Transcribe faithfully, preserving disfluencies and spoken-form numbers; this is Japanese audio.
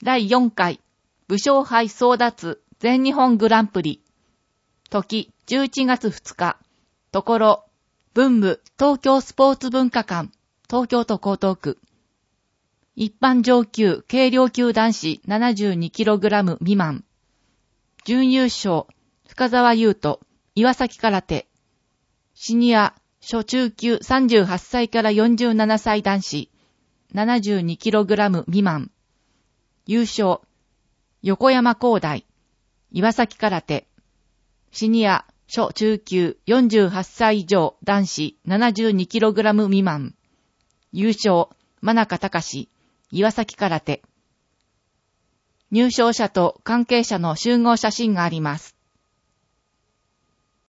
だいよんかい武将杯争奪全日本グランプリ。時じゅういちがつふつか。ところ、文武東京スポーツ文化館、東京都江東区。一般上級軽量級男子 ななじゅうにキログラム 未満。準優勝、深沢優斗、岩崎空手。シニア、初中級さんじゅうはっさいからよんじゅうななさい男子、ななじゅうにキログラム 未満。優勝、横山光大、岩崎空手。シニア、初中級よんじゅうはっさい以上男子 ななじゅうにキログラム 未満。優勝、真中隆、岩崎空手。入賞者と関係者の集合写真があります。